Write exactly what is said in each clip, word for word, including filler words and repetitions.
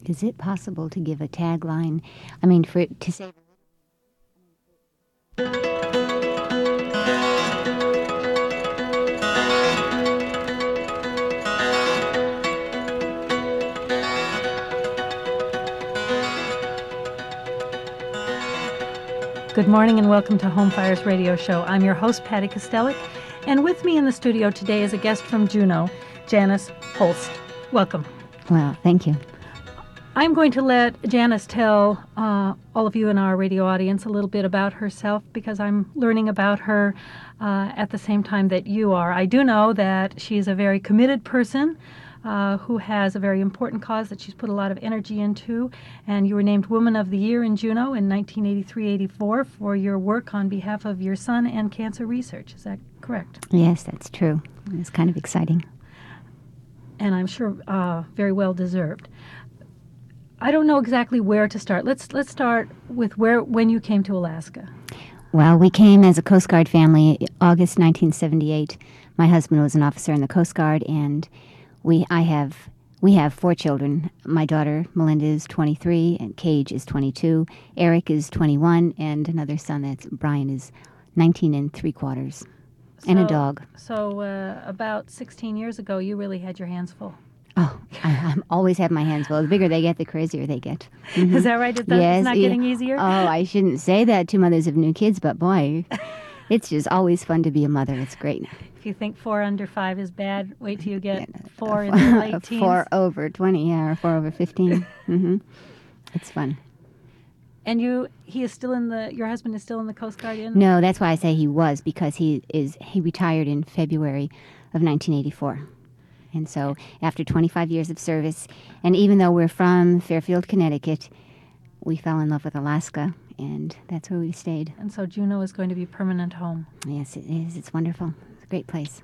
Is it possible to give a tagline? I mean, for it to say. Good morning and welcome to Home Fires Radio Show. I'm your host, Patty Kostelik, and with me in the studio today is a guest from Juneau, Janice Holst. Welcome. Well, thank you. I'm going to let Janice tell uh, all of you in our radio audience a little bit about herself because I'm learning about her uh, at the same time that you are. I do know that she's a very committed person uh, who has a very important cause that she's put a lot of energy into, and you were named Woman of the Year in Juneau in nineteen eighty-three eighty-four for your work on behalf of your son and cancer research. Is that correct? Yes, that's true. It's kind of exciting. And I'm sure uh, very well deserved. I don't know exactly where to start. Let's let's start with where when you came to Alaska. Well, we came as a Coast Guard family August nineteen seventy-eight. My husband was an officer in the Coast Guard, and we I have we have four children. My daughter Melinda is twenty-three, and Cage is twenty-two. Eric is twenty-one, and another son that's Brian is nineteen and three quarters, So, and a dog. So uh, about sixteen years ago, you really had your hands full. Oh, I, I always have my hands full. The bigger they get, the crazier they get. Mm-hmm. Is that right? Is that, Yes, it's not yeah. getting easier? Oh, I shouldn't say that to mothers of new kids, but boy, it's just always fun to be a mother. It's great. If you think four under five is bad, wait till you get four in the late teens. Four over twenty, yeah, or four over fifteen. Mm-hmm. It's fun. And you, he is still in the, your husband is still in the Coast Guard? In? No, that's why I say he was, because he is he retired in February of nineteen eighty-four. And so after twenty-five years of service, and even though we're from Fairfield, Connecticut, we fell in love with Alaska, and that's where we stayed. And so Juneau is going to be permanent home. Yes, it is. It's wonderful. It's a great place.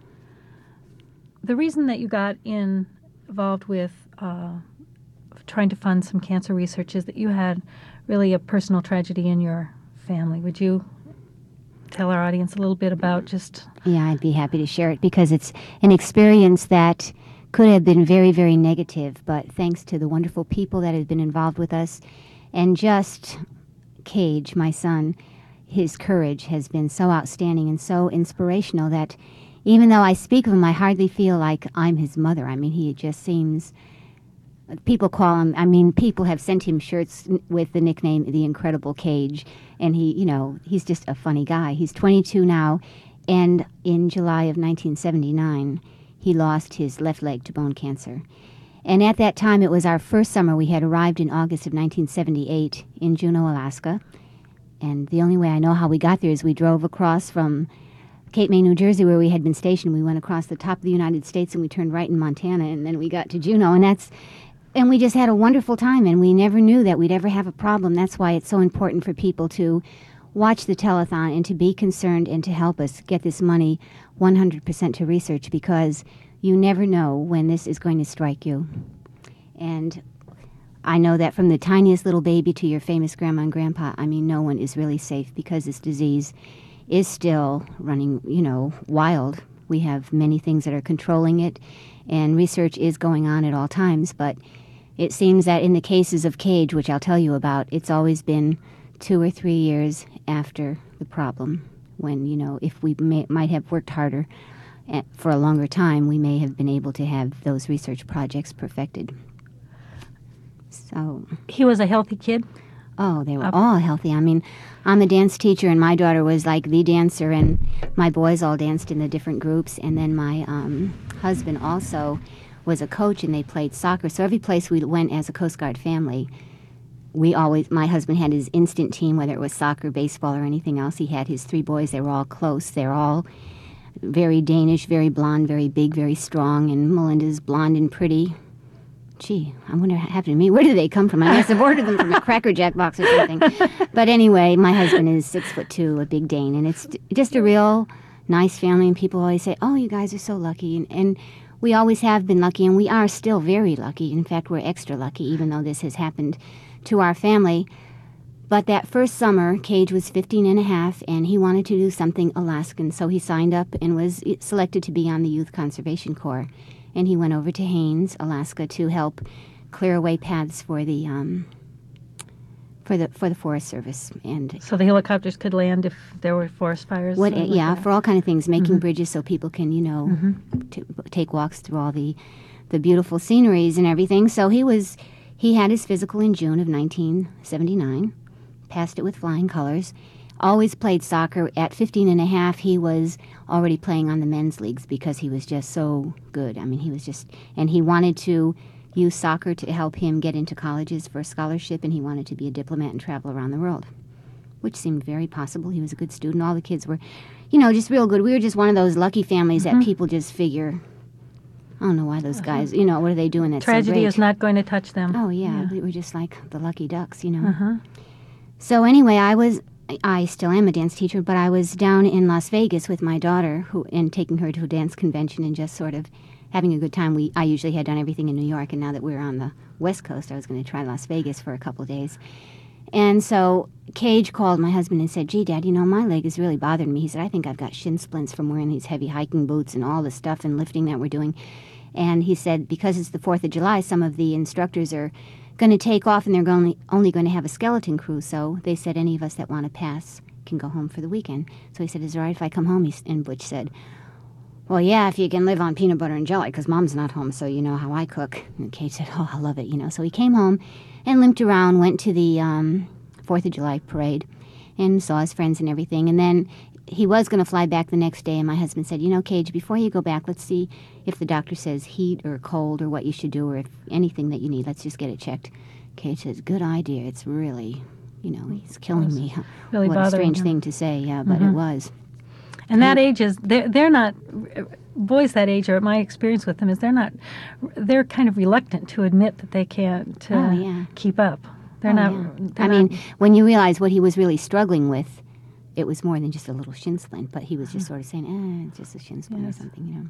The reason that you got in, involved with uh, trying to fund some cancer research is that you had really a personal tragedy in your family. Would you tell our audience a little bit about just... Yeah, I'd be happy to share it because it's an experience that could have been very, very negative, but thanks to the wonderful people that have been involved with us and just Cage, my son, his courage has been so outstanding and so inspirational that even though I speak of him, I hardly feel like I'm his mother. I mean, he just seems... People call him, I mean, people have sent him shirts with the nickname The Incredible Cage, and he, you know, he's just a funny guy. He's twenty-two now, and in July of nineteen seventy-nine, he lost his left leg to bone cancer. And at that time, it was our first summer. We had arrived in August of nineteen seventy-eight in Juneau, Alaska, and the only way I know how we got there is we drove across from Cape May, New Jersey, where we had been stationed. We went across the top of the United States, and we turned right in Montana, and then we got to Juneau, and that's... And we just had a wonderful time, and we never knew that we'd ever have a problem. That's why it's so important for people to watch the telethon and to be concerned and to help us get this money one hundred percent to research, because you never know when this is going to strike you. And I know that from the tiniest little baby to your famous grandma and grandpa, I mean, no one is really safe because this disease is still running, you know, wild. We have many things that are controlling it, and research is going on at all times, but it seems that in the cases of Cage, which I'll tell you about, it's always been two or three years after the problem, when, you know, if we may, might have worked harder at, for a longer time, we may have been able to have those research projects perfected. So He was a healthy kid? Oh, they were uh, all healthy. I mean, I'm a dance teacher, and my daughter was like the dancer, and my boys all danced in the different groups, and then my um, husband also was a coach, and they played soccer. So every place we went as a Coast Guard family, we always, my husband had his instant team, whether it was soccer, baseball, or anything else. He had his three boys. They were all close. They're all very Danish, very blonde, very big, very strong, and Melinda's blonde and pretty. Gee, I wonder what happened to me. Where did they come from? I must have ordered them from a Cracker Jack box or something. But anyway, my husband is six foot two, a big Dane, and it's just a real nice family. And people always say, "Oh, you guys are so lucky," and, and we always have been lucky, and we are still very lucky. In fact, we're extra lucky, even though this has happened to our family. But that first summer, Cage was fifteen and a half, and he wanted to do something Alaskan, so he signed up and was selected to be on the Youth Conservation Corps. And he went over to Haines, Alaska, to help clear away paths for the um, for the for the Forest Service. And So the helicopters could land if there were forest fires? what, like yeah, that? for all kind of things, making Mm-hmm. bridges so people can, you know, Mm-hmm. t- take walks through all the the beautiful sceneries and everything. So he was he had his physical in June of nineteen seventy-nine, passed it with flying colors. Always played soccer. At fifteen and a half, he was already playing on the men's leagues because he was just so good. I mean, he was just, and he wanted to use soccer to help him get into colleges for a scholarship, and he wanted to be a diplomat and travel around the world, which seemed very possible. He was a good student. All the kids were, you know, just real good. We were just one of those lucky families Mm-hmm. that people just figure, I don't know why those guys, you know, what are they doing that's so Tragedy great? is not going to touch them. Oh, yeah, we were just like the lucky ducks, you know. Uh-huh. So anyway, I was, I still am a dance teacher, but I was down in Las Vegas with my daughter, who, and taking her to a dance convention and just sort of having a good time. We, I usually had done everything in New York, and now that we were on the West Coast, I was going to try Las Vegas for a couple of days. And so Cage called my husband and said, gee, Dad, you know, my leg is really bothering me. He said, I think I've got shin splints from wearing these heavy hiking boots and all the stuff and lifting that we're doing. And he said, because it's the fourth of July, some of the instructors are going to take off, and they're going, only going to have a skeleton crew. So they said any of us that want to pass can go home for the weekend. So he said, is it all right if I come home? He, and Butch said, well, yeah, if you can live on peanut butter and jelly, because Mom's not home, so you know how I cook. And Kate said, oh, I love it, you know. So he came home and limped around, went to the um, fourth of July parade and saw his friends and everything. And then he was going to fly back the next day, and my husband said, you know, Cage, before you go back, let's see if the doctor says heat or cold or what you should do, or if anything that you need. Let's just get it checked. Cage says, good idea. It's really, you know, he's killing me. Really what a bothering strange him. thing to say, yeah, but Mhm. it was. And that age is, they're, they're not, boys that age, or my experience with them is they're not, they're kind of reluctant to admit that they can't uh, Oh, yeah. keep up. They're Oh, not, yeah. they're I not- mean, when you realize what he was really struggling with, it was more than just a little shin splint, but he was just sort of saying, eh, it's just a shin splint Yes. or something, you know.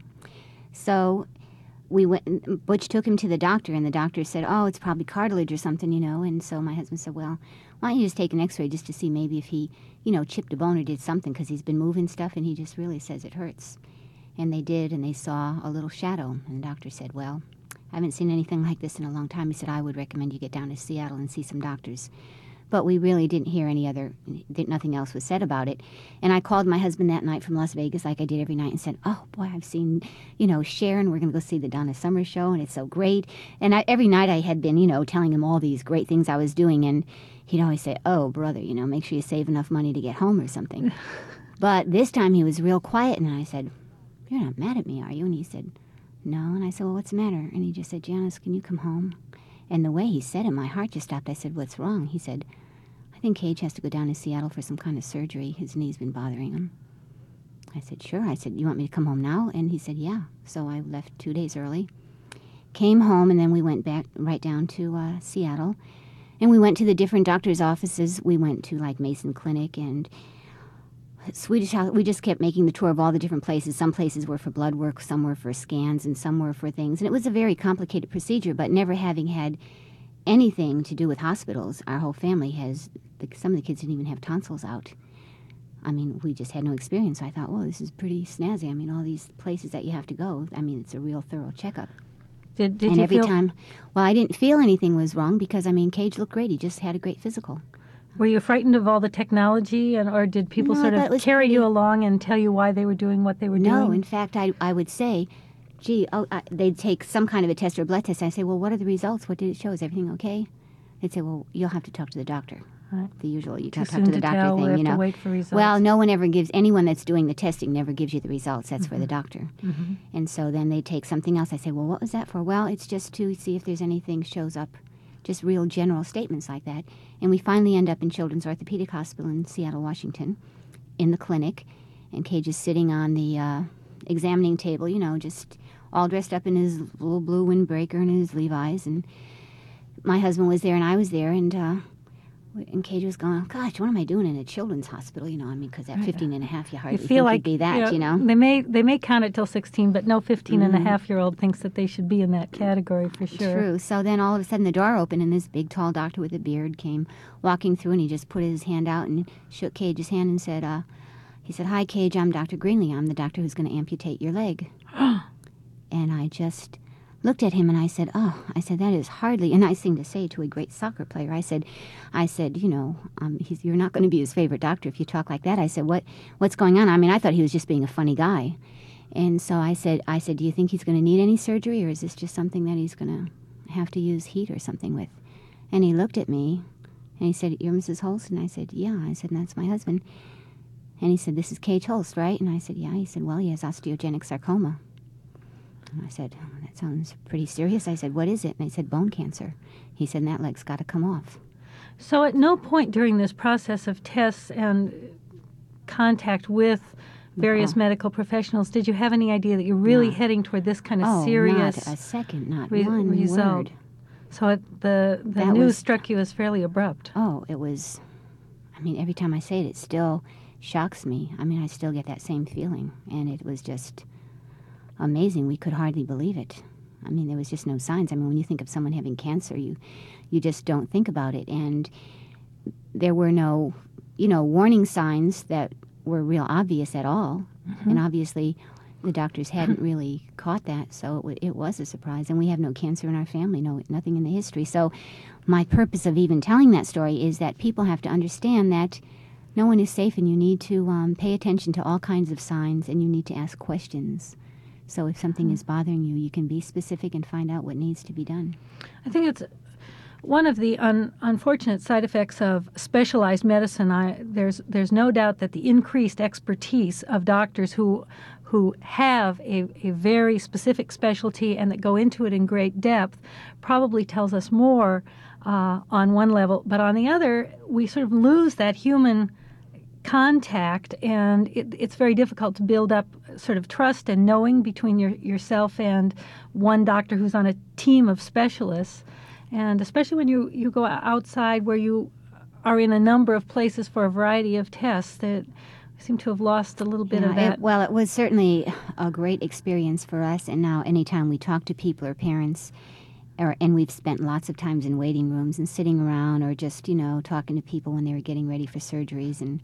So we went, Butch took him to the doctor, and the doctor said, oh, it's probably cartilage or something, you know. And so my husband said, well, why don't you just take an x-ray just to see maybe if he, you know, chipped a bone or did something, because he's been moving stuff, and he just really says it hurts. And they did, and they saw a little shadow. And the doctor said, well, I haven't seen anything like this in a long time. He said, I would recommend you get down to Seattle and see some doctors. But we really didn't hear any other, nothing else was said about it. And I called my husband that night from Las Vegas, like I did every night, and said, oh, boy, I've seen, you know, Sharon. We're going to go see the Donna Summer show, and it's so great. And I, every night I had been, you know, telling him all these great things I was doing. And he'd always say, oh, brother, you know, make sure you save enough money to get home or something. But this time he was real quiet, and I said, you're not mad at me, are you? And he said, no. And I said, well, what's the matter? And he just said, Janice, can you come home? And the way he said it, my heart just stopped. I said, what's wrong? He said, I think Cage has to go down to Seattle for some kind of surgery. His knee's been bothering him. I said, sure. I said, you want me to come home now? And he said, yeah. So I left two days early, came home, and then we went back right down to uh, Seattle. And we went to the different doctor's offices. We went to, like, Mason Clinic and Swedish House. We just kept making the tour of all the different places. Some places were for blood work, some were for scans, and some were for things. And it was a very complicated procedure, but never having had anything to do with hospitals, our whole family has, some of the kids didn't even have tonsils out. I mean, we just had no experience. So I thought, well, this is pretty snazzy. I mean, all these places that you have to go, I mean, it's a real thorough checkup. did, did and you every feel, time, well, I didn't feel anything was wrong because, I mean, Cage looked great. He just had a great physical. were you frightened of all the technology, and or did people No, I sort thought it of was carry pretty- you along and tell you why they were doing what they were No, doing? in fact, I, I would say, gee, oh, I, they'd take some kind of a test or a blood test. And I'd say, well, what are the results? What did it show? Is everything okay? They'd say, well, you'll have to talk to the doctor. Right. The usual, you Too talk, talk soon to the to doctor tell. thing, We have you know. to wait for results. Well, no one ever gives, anyone that's doing the testing never gives you the results. That's for the doctor. Mhm. And so then they take something else. I say, well, what was that for? Well, it's just to see if there's anything shows up, just real general statements like that. And we finally end up in Children's Orthopedic Hospital in Seattle, Washington, in the clinic. And Cage is sitting on the uh, examining table, you know, just all dressed up in his little blue windbreaker and his Levi's. And my husband was there and I was there. And uh, and Cage was going, gosh, what am I doing in a children's hospital? You know, I mean, because at fifteen and a half, you You hardly feel think like you'd be that, you know. They may they may count it till sixteen, but no fifteen and a Mhm. half year old thinks that they should be in that category for sure. True. So then all of a sudden the door opened and this big tall doctor with a beard came walking through and he just put his hand out and shook Cage's hand and said, uh, he said, hi, Cage, I'm Doctor Greenlee. I'm the doctor who's going to amputate your leg. And I just looked at him and I said, oh, I said, that is hardly a nice thing to say to a great soccer player. I said, I said, you know, um, he's, you're not going to be his favorite doctor if you talk like that. I said, what, what's going on? I mean, I thought he was just being a funny guy. And so I said, I said, do you think he's going to need any surgery, or is this just something that he's going to have to use heat or something with? And he looked at me and he said, you're Missus Holst? And I said, yeah. I said, that's my husband. And he said, this is Cage Holst, right? And I said, yeah. He said, well, he has osteogenic sarcoma. And I said, oh, that sounds pretty serious. I said, what is it? And I said, bone cancer. He said, that leg's got to come off. So at no point during this process of tests and contact with various Uh-uh. medical professionals did you have any idea that you're really No. heading toward this kind of Oh, serious not a second, not re- one result? word. So it, the, the That news was- struck you as fairly abrupt. Oh, it was, I mean, every time I say it, it still shocks me. I mean, I still get that same feeling. And it was just amazing. We could hardly believe it. I mean, there was just no signs. I mean, when you think of someone having cancer, you, you just don't think about it. And there were no, you know, warning signs that were real obvious at all. Mm-hmm. And obviously, the doctors hadn't really caught that, so it, w- it was a surprise. And we have no cancer in our family, no nothing in the history. So my purpose of even telling that story is that people have to understand that no one is safe, and you need to um, pay attention to all kinds of signs, and you need to ask questions. So if something Mm-hmm. is bothering you, you can be specific and find out what needs to be done. I think it's one of the un- unfortunate side effects of specialized medicine. I, there's there's no doubt that the increased expertise of doctors who who have a, a very specific specialty and that go into it in great depth probably tells us more uh, on one level, but on the other, we sort of lose that human contact, and it, it's very difficult to build up sort of trust and knowing between your, yourself and one doctor who's on a team of specialists. And especially when you, you go outside where you are in a number of places for a variety of tests, that seem to have lost a little bit Yeah, of that. It, well, it was certainly a great experience for us. And now anytime we talk to people or parents, or, and we've spent lots of times in waiting rooms and sitting around or just, you know, talking to people when they were getting ready for surgeries. And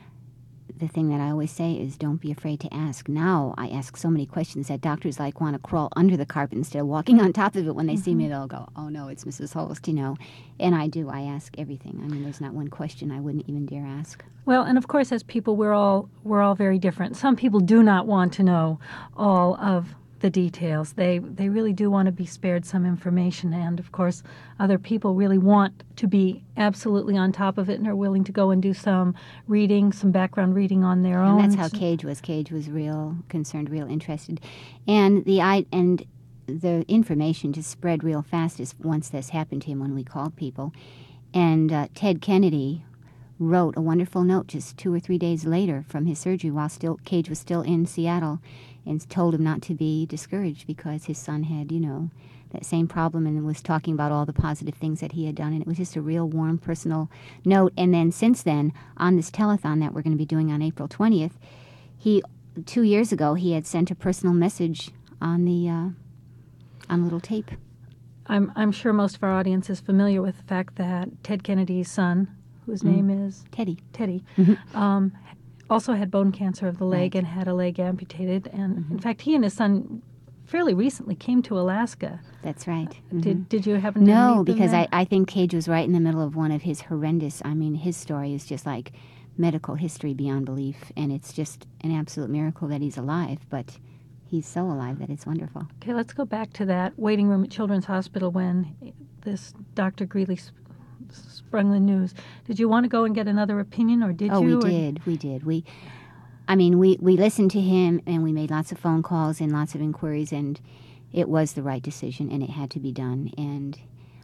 the thing that I always say is don't be afraid to ask. Now I ask so many questions that doctors like want to crawl under the carpet instead of walking on top of it. When they Mm-hmm. see me, they'll go, oh, no, it's Missus Holst, you know. And I do. I ask everything. I mean, there's not one question I wouldn't even dare ask. Well, and of course, as people, we're all we're all very different. Some people do not want to know all of the details. They they really do want to be spared some information, and of course, other people really want to be absolutely on top of it and are willing to go and do some reading, some background reading on their own. And that's how Cage was. Cage was real concerned, real interested, and the I and the information just spread real fast as once this happened to him when we called people, and uh, Ted Kennedy wrote a wonderful note just two or three days later from his surgery while still Cage was still in Seattle, and told him not to be discouraged because his son had, you know, that same problem, and was talking about all the positive things that he had done. And it was just a real warm, personal note. And then since then, on this telethon that we're going to be doing on April twentieth, he, two years ago, he had sent a personal message on the, uh, on a little tape. I'm I'm sure most of our audience is familiar with the fact that Ted Kennedy's son, whose Mm. name is Teddy. Teddy, Mhm. um, also had bone cancer of the leg Right. and had a leg amputated. And Mm-hmm. in fact, he and his son fairly recently came to Alaska. That's right. Mhm. Did Did you happen to No, meet them because there? I, I think Cage was right in the middle of one of his horrendous, I mean, his story is just like medical history beyond belief, and it's just an absolute miracle that he's alive, but he's so alive that it's wonderful. Okay, let's go back to that waiting room at Children's Hospital when this Doctor Greeley sp- sprung the news. Did you want to go and get another opinion, or did Oh, you? we or- did, we did. We, I mean, we, we listened to him, and we made lots of phone calls and lots of inquiries, and it was the right decision, and it had to be done. And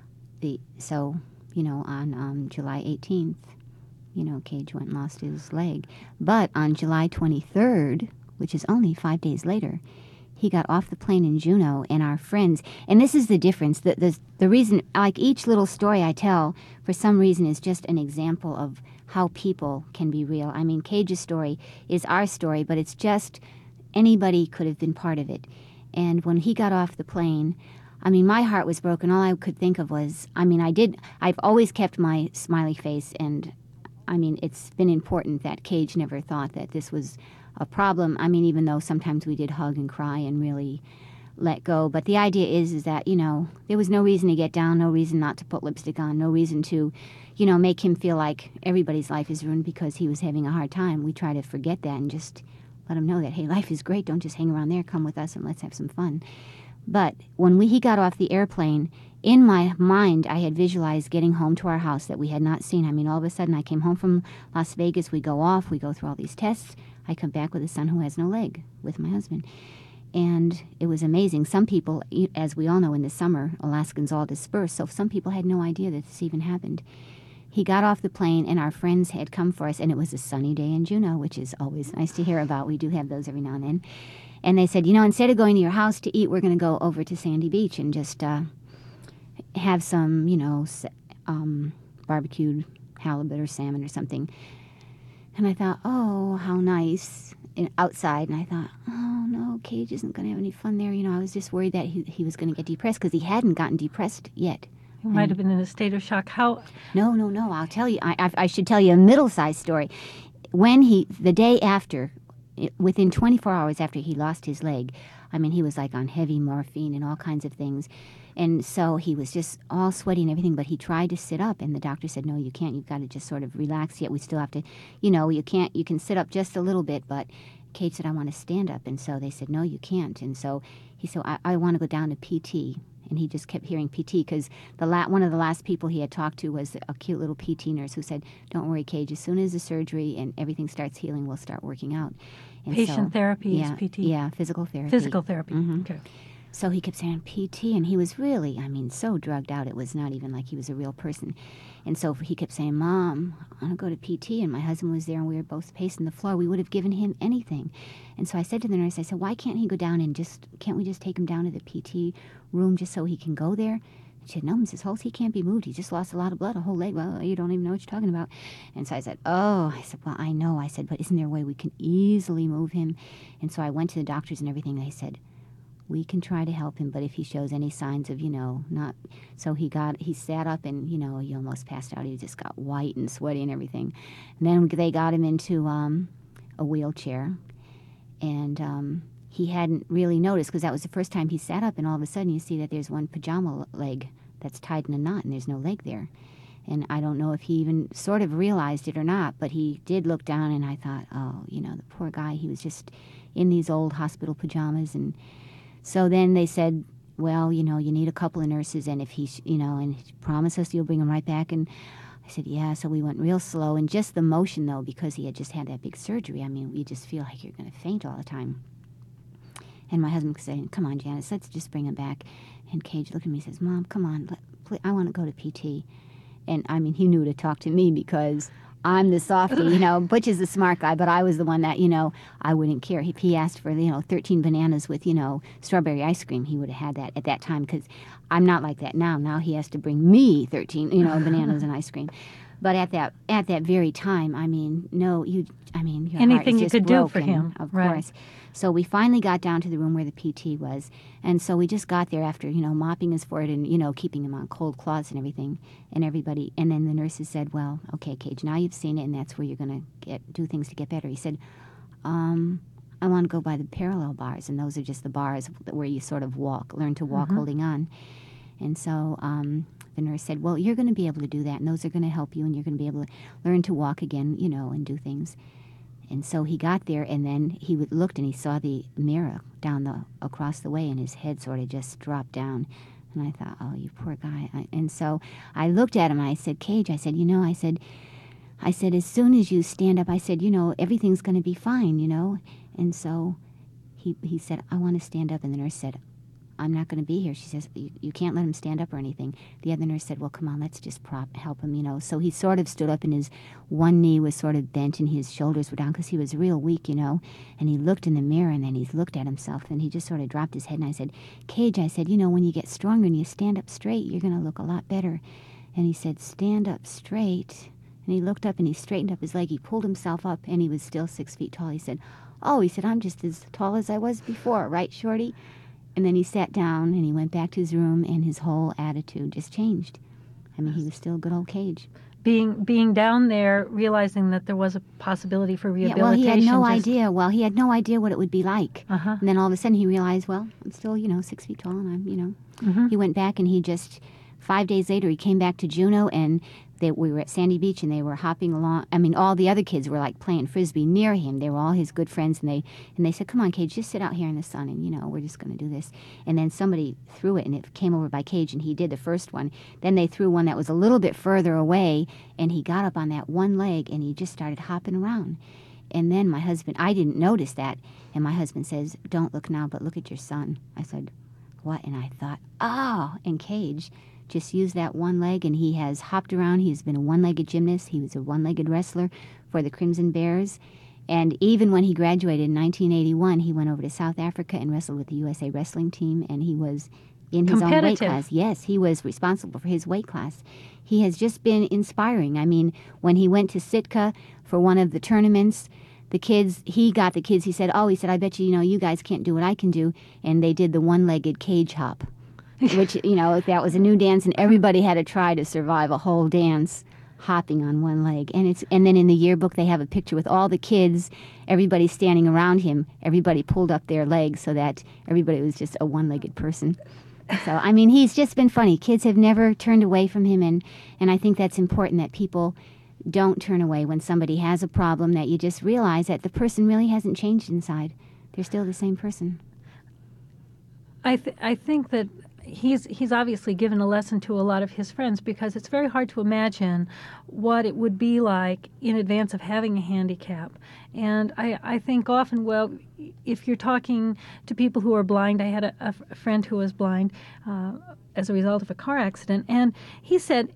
the so, you know, on um, July eighteenth, you know, Cage went and lost his leg. But on July twenty-third, which is only five days later, he got off the plane in Juneau, and our friends, and this is the difference, the, the, the reason, like each little story I tell, for some reason is just an example of how people can be real. I mean, Cage's story is our story, but it's just anybody could have been part of it. And when he got off the plane, I mean, my heart was broken. All I could think of was, I mean, I did, I've always kept my smiley face, and I mean, it's been important that Cage never thought that this was a problem. I mean, even though sometimes we did hug and cry and really let go. But the idea is, is that, you know, there was no reason to get down, no reason not to put lipstick on, no reason to, you know, make him feel like everybody's life is ruined because he was having a hard time. We try to forget that and just let him know that, hey, life is great. Don't just hang around there. Come with us and let's have some fun. But when we, he got off the airplane, in my mind, I had visualized getting home to our house that we had not seen. I mean, all of a sudden, I came home from Las Vegas. We go off. We go through all these tests. I come back with a son who has no leg with my husband. And it was amazing. Some people, as we all know, in the summer, Alaskans all disperse, so some people had no idea that this even happened. He got off the plane, and our friends had come for us, and it was a sunny day in Juneau, which is always nice to hear about. We do have those every now and then. And they said, you know, instead of going to your house to eat, we're going to go over to Sandy Beach and just uh, have some, you know, um, barbecued halibut or salmon or something. And I thought, oh, how nice. And outside, and I thought, oh, no, Cage isn't going to have any fun there. You know, I was just worried that he, he was going to get depressed because he hadn't gotten depressed yet. He might have been in a state of shock. How? No, no, no. I'll tell you. I, I, I should tell you a middle-sized story. When he, the day after, it, within twenty-four hours after he lost his leg, I mean, he was like on heavy morphine and all kinds of things. And so he was just all sweaty and everything, but he tried to sit up, and the doctor said, no, you can't. You've got to just sort of relax. Yet we still have to, you know, you can't, you can sit up just a little bit, but Kate said, I want to stand up. And so they said, no, you can't. And so he said, I, I want to go down to P T. And he just kept hearing P T because the la- one of the last people he had talked to was a cute little P T nurse who said, don't worry, Cage, as soon as the surgery and everything starts healing, we'll start working out. And Patient so, therapy yeah, is P T? Yeah, physical therapy. Physical therapy, mm-hmm. Okay. So he kept saying P T, and he was really, I mean, so drugged out. It was not even like he was a real person. And so he kept saying, Mom, I want to go to P T. And my husband was there, and we were both pacing the floor. We would have given him anything. And so I said to the nurse, I said, why can't he go down and just, can't we just take him down to the P T room just so he can go there? And she said, no, Missus Holtz, he can't be moved. He just lost a lot of blood, a whole leg. Well, you don't even know what you're talking about. And so I said, oh, I said, well, I know. I said, but isn't there a way we can easily move him? And so I went to the doctors and everything. They said, we can try to help him, but if he shows any signs of, you know, not... So he got, he sat up and, you know, he almost passed out. He just got white and sweaty and everything. And then they got him into um, a wheelchair. And um, he hadn't really noticed because that was the first time he sat up. And all of a sudden you see that there's one pajama leg that's tied in a knot and there's no leg there. And I don't know if he even sort of realized it or not, but he did look down and I thought, oh, you know, the poor guy, he was just in these old hospital pajamas. And so then they said, well, you know, you need a couple of nurses, and if he's, you know, and promise us you'll bring him right back. And I said, yeah. So we went real slow, and just the motion, though, because he had just had that big surgery, I mean, you just feel like you're going to faint all the time. And my husband said, come on, Janice, let's just bring him back. And Cage looked at me and says, Mom, come on, let, please, I want to go to P T. And, I mean, he knew to talk to me because I'm the softie, you know. Butch is the smart guy, but I was the one that, you know, I wouldn't care. If he asked for, you know, thirteen bananas with, you know, strawberry ice cream, he would have had that at that time because I'm not like that now. Now he has to bring me thirteen, you know, bananas and ice cream. But at that at that very time, I mean, no, you, I mean, your anything heart is you just could broken, do for him, of right. course. So we finally got down to the room where the P T was, and so we just got there after, you know, mopping his forehead and, you know, keeping him on cold cloths and everything, and everybody. And then the nurses said, well, okay, Cage, now you've seen it, and that's where you're going to get do things to get better. He said, um, I want to go by the parallel bars, and those are just the bars where you sort of walk, learn to walk Mm-hmm. holding on. And so um, the nurse said, well, you're going to be able to do that, and those are going to help you, and you're going to be able to learn to walk again, you know, and do things. And so he got there, and then he would, looked, and he saw the mirror down the across the way, and his head sort of just dropped down. And I thought, oh, you poor guy. I, and so I looked at him, and I said, Cage, I said, you know, I said, I said, as soon as you stand up, I said, you know, everything's going to be fine, you know. And so he he said, I want to stand up. And the nurse said, I'm not going to be here. She says, you, you can't let him stand up or anything. The other nurse said, well, come on, let's just prop help him, you know. So he sort of stood up, and his one knee was sort of bent and his shoulders were down because he was real weak, you know. And he looked in the mirror, and then he looked at himself, and he just sort of dropped his head. And I said, Cage, I said, you know, when you get stronger and you stand up straight, you're going to look a lot better. And he said, stand up straight. And he looked up, and he straightened up his leg. He pulled himself up, and he was still six feet tall. He said, oh, he said, I'm just as tall as I was before, right, Shorty? And then he sat down, and he went back to his room, and his whole attitude just changed. I mean, he was still a good old Cage. being being down there, realizing that there was a possibility for Yeah, rehabilitation. well, he had no just- idea. Well, he had no idea what it would be like. Uh-huh. And then all of a sudden he realized, well, I'm still, you know, six feet tall, and I'm, you know. Mhm. He went back, and he just, five days later, he came back to Juneau, and they, we were at Sandy Beach, and they were hopping along. I mean, all the other kids were, like, playing Frisbee near him. They were all his good friends, and they and they said, come on, Cage, just sit out here in the sun, and, you know, we're just going to do this. And then somebody threw it, and it came over by Cage, and he did the first one. Then they threw one that was a little bit further away, and he got up on that one leg, and he just started hopping around. And then my husband, I didn't notice that, and my husband says, don't look now, but look at your son. I said, what? And I thought, oh, and Cage just used that one leg, and he has hopped around. He's been a one-legged gymnast. He was a one-legged wrestler for the Crimson Bears. And even when he graduated in nineteen eighty-one, he went over to South Africa and wrestled with the U S A wrestling team, and he was in his own weight Competitive. class. Yes, he was responsible for his weight class. He has just been inspiring. I mean, when he went to Sitka for one of the tournaments, the kids, he got the kids, he said, oh, he said, I bet you, you know, you guys can't do what I can do. And they did the one-legged cage hop, which, you know, that was a new dance, and everybody had to try to survive a whole dance hopping on one leg. And it's and then in the yearbook they have a picture with all the kids, everybody standing around him. Everybody pulled up their legs so that everybody was just a one-legged person. So, I mean, he's just been funny. Kids have never turned away from him, and, and I think that's important, that people don't turn away when somebody has a problem, that you just realize that the person really hasn't changed inside. They're still the same person. I th- I think that he's he's obviously given a lesson to a lot of his friends, because it's very hard to imagine what it would be like in advance of having a handicap. And I, I think often, well, if you're talking to people who are blind, I had a, a f- a friend who was blind uh, as a result of a car accident, and he said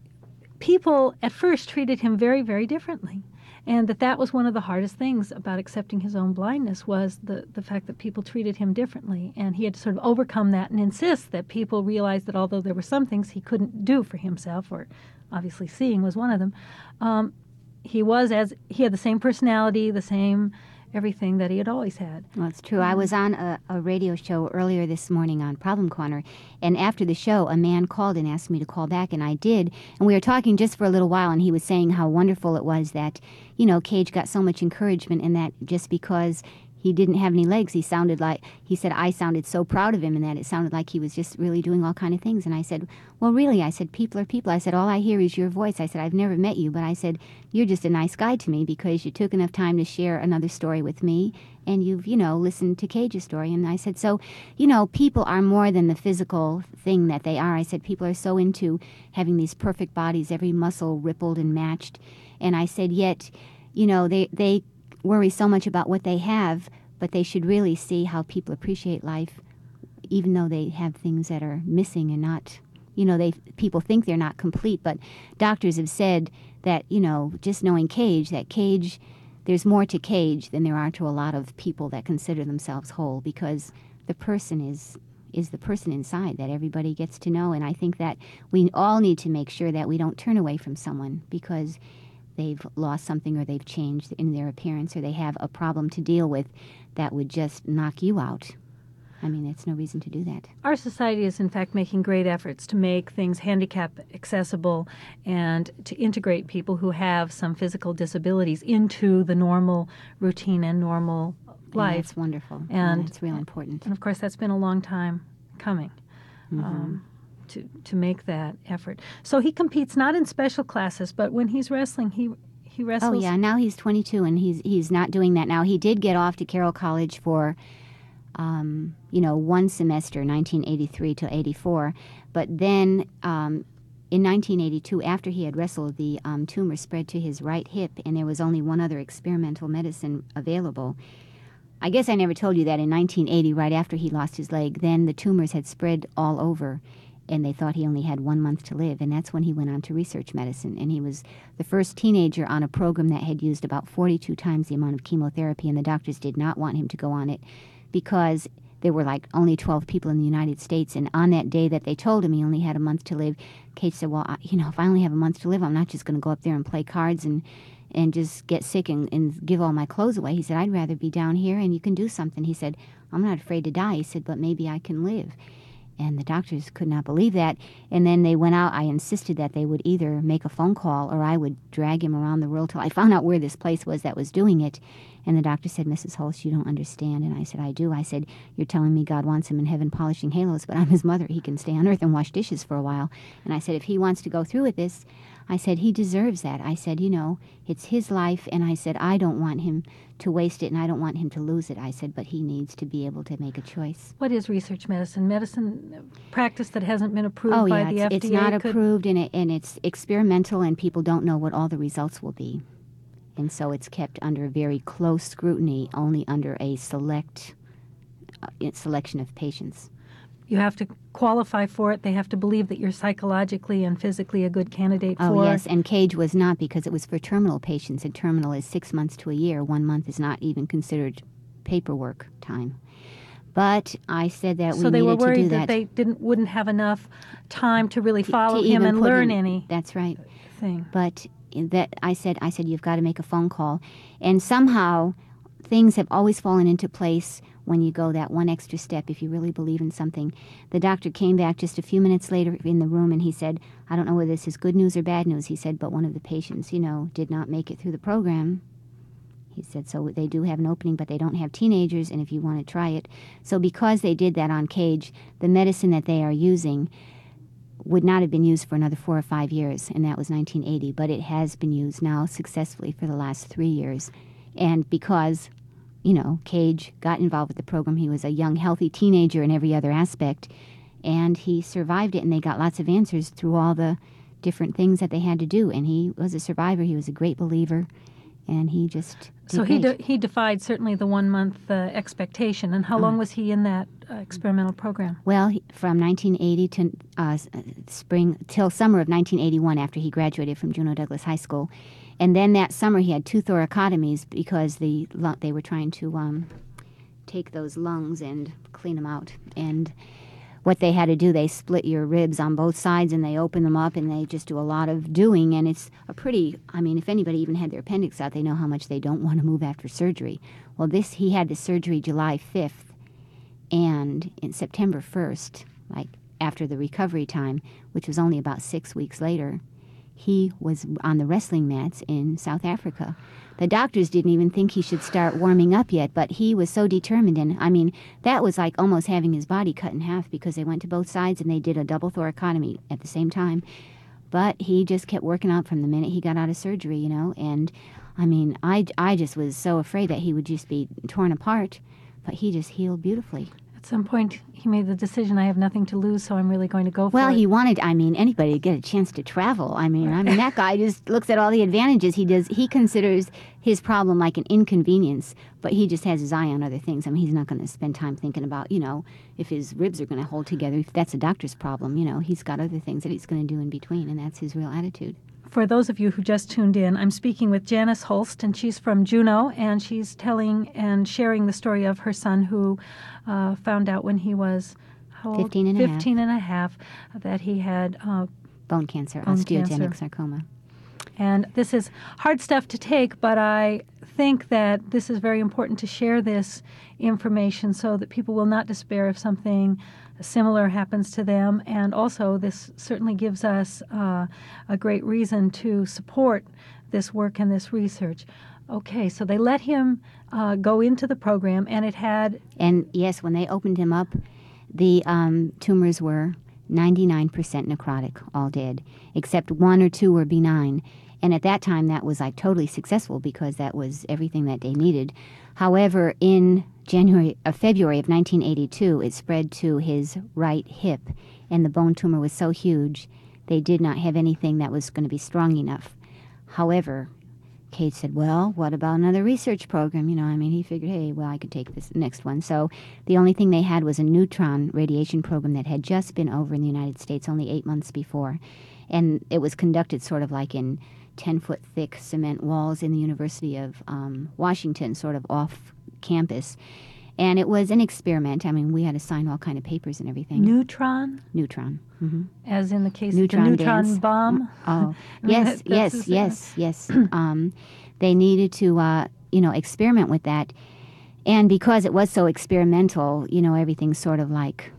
people at first treated him very, very differently. And that that was one of the hardest things about accepting his own blindness, was the, the fact that people treated him differently. And he had to sort of overcome that and insist that people realized that although there were some things he couldn't do for himself, or obviously seeing was one of them, um, he was as he had the same personality, the same everything that he had always had. Well, it's true. I was on a, a radio show earlier this morning on Problem Corner, and after the show, a man called and asked me to call back, and I did. And we were talking just for a little while, and he was saying how wonderful it was that, you know, Cage got so much encouragement, and that just because he didn't have any legs, he sounded like, he said, I sounded so proud of him, and that it sounded like he was just really doing all kind of things. And I said, well, really, I said, people are people. I said, all I hear is your voice. I said, I've never met you, but I said, you're just a nice guy to me, because you took enough time to share another story with me, and you've, you know, listened to Cage's story. And I said, so, you know, people are more than the physical thing that they are. I said, people are so into having these perfect bodies, every muscle rippled and matched. And I said, yet, you know, they, they worry so much about what they have, but they should really see how people appreciate life, even though they have things that are missing and not, you know, they people think they're not complete. But doctors have said that, you know, just knowing Cage, that Cage, there's more to Cage than there are to a lot of people that consider themselves whole, because the person is is the person inside that everybody gets to know. And I think that we all need to make sure that we don't turn away from someone because they've lost something, or they've changed in their appearance, or they have a problem to deal with that would just knock you out. I mean, it's no reason to do that. Our society is, in fact, making great efforts to make things handicap accessible and to integrate people who have some physical disabilities into the normal routine and normal life. And that's wonderful. And and it's real important. And, of course, that's been a long time coming. Mm-hmm. Um, to to make that effort. So he competes not in special classes, but when he's wrestling, he he wrestles. Oh yeah, now he's twenty-two, and he's he's not doing that now. He did get off to Carroll College for, um, you know, one semester, nineteen eighty-three to eighty-four, but then um, in nineteen eighty-two, after he had wrestled, the um, tumor spread to his right hip, and there was only one other experimental medicine available. I guess I never told you that in nineteen eighty, right after he lost his leg, then the tumors had spread all over, and they thought he only had one month to live, and that's when he went on to research medicine. And he was the first teenager on a program that had used about forty-two times the amount of chemotherapy, and the doctors did not want him to go on it because there were like only twelve people in the United States, and on that day that they told him he only had a month to live, Cage said, well, I, you know, if I only have a month to live, I'm not just going to go up there and play cards and and just get sick and, and give all my clothes away. He said, I'd rather be down here and you can do something. He said, I'm not afraid to die. He said, but maybe I can live. And the doctors could not believe that. And then they went out. I insisted that they would either make a phone call or I would drag him around the world till I found out where this place was that was doing it. And the doctor said, Missus Holst, you don't understand. And I said, I do. I said, you're telling me God wants him in heaven polishing halos, but I'm his mother. He can stay on earth and wash dishes for a while. And I said, if he wants to go through with this, I said, he deserves that. I said, you know, it's his life. And I said, I don't want him to waste it and I don't want him to lose it. I said, but he needs to be able to make a choice. What is research medicine? Medicine practice that hasn't been approved oh, by yeah, the it's, F D A? It's not could... approved and, it, and it's experimental and people don't know what all the results will be. And so it's kept under very close scrutiny, only under a select uh, selection of patients. You have to qualify for it. They have to believe that you're psychologically and physically a good candidate oh, for. Oh, yes, and CAGE was not because it was for terminal patients, and terminal is six months to a year. One month is not even considered paperwork time. But I said that so we they needed were worried to do that. that. they didn't wouldn't have enough time to really follow to him even and put learn him- any That's right. thing. But that I said, I said, you've got to make a phone call. And somehow things have always fallen into place when you go that one extra step if you really believe in something. The doctor came back just a few minutes later in the room and he said, I don't know whether this is good news or bad news. He said, but one of the patients, you know, did not make it through the program. He said, so they do have an opening, but they don't have teenagers, and if you want to try it. So because they did that on CAGE, the medicine that they are using would not have been used for another four or five years, and that was nineteen eighty, but it has been used now successfully for the last three years. And because, you know, CAGE got involved with the program, he was a young, healthy teenager in every other aspect, and he survived it, and they got lots of answers through all the different things that they had to do, and he was a survivor. He was a great believer, and he just So he great. de- he defied certainly the one-month uh, expectation. And how Oh. long was he in that uh, experimental program? Well, he- from nineteen eighty to uh, s- uh, spring till summer of nineteen eighty-one, after he graduated from Juneau Douglas High School, and then that summer he had two thoracotomies because the lu- they were trying to um, take those lungs and clean them out. And what they had to do, they split your ribs on both sides and they open them up and they just do a lot of doing. And it's a pretty, I mean, if anybody even had their appendix out, they know how much they don't want to move after surgery. Well, this, he had the surgery July fifth, and in September first, like after the recovery time, which was only about six weeks later, he was on the wrestling mats in South Africa. The doctors didn't even think he should start warming up yet, but he was so determined. And, I mean, that was like almost having his body cut in half because they went to both sides and they did a double thoracotomy at the same time. But he just kept working out from the minute he got out of surgery, you know. And, I mean, I, I just was so afraid that he would just be torn apart, but he just healed beautifully. At some point, he made the decision, I have nothing to lose, so I'm really going to go for Well, it. he wanted, I mean, anybody to get a chance to travel. I mean, I mean, that guy just looks at all the advantages he does. He considers his problem like an inconvenience, but he just has his eye on other things. I mean, he's not going to spend time thinking about, you know, if his ribs are going to hold together. If that's a doctor's problem, you know, he's got other things that he's going to do in between, and that's his real attitude. For those of you who just tuned in, I'm speaking with Janice Holst, and she's from Juneau, and she's telling and sharing the story of her son who uh, found out when he was how old? fifteen and a half. fifteen and a half that he had uh, Bone cancer, Bone osteogenic cancer. sarcoma. And this is hard stuff to take, but I think that this is very important to share this information so that people will not despair if something similar happens to them. And also, this certainly gives us uh, a great reason to support this work and this research. Okay, so they let him uh, go into the program, and it had And yes, when they opened him up, the um, tumors were ninety-nine percent necrotic, all dead, except one or two were benign. And at that time, that was like totally successful because that was everything that they needed. However, in January, uh, February of nineteen eighty-two, it spread to his right hip, and the bone tumor was so huge, they did not have anything that was going to be strong enough. However, Kate said, well, what about another research program? You know, I mean, he figured, hey, well, I could take this next one. So the only thing they had was a neutron radiation program that had just been over in the United States only eight months before. And it was conducted sort of like in ten-foot thick cement walls in the University of um, Washington, sort of off campus. And it was an experiment. I mean, we had to sign all kind of papers and everything. neutron, Neutron. Mm-hmm. as in the case Neutron of the neutron dance. bomb. Oh, I mean, yes, that- that's yes, the- yes, yes. um, they needed to, uh, you know, experiment with that. And because it was so experimental, you know, everything sort of like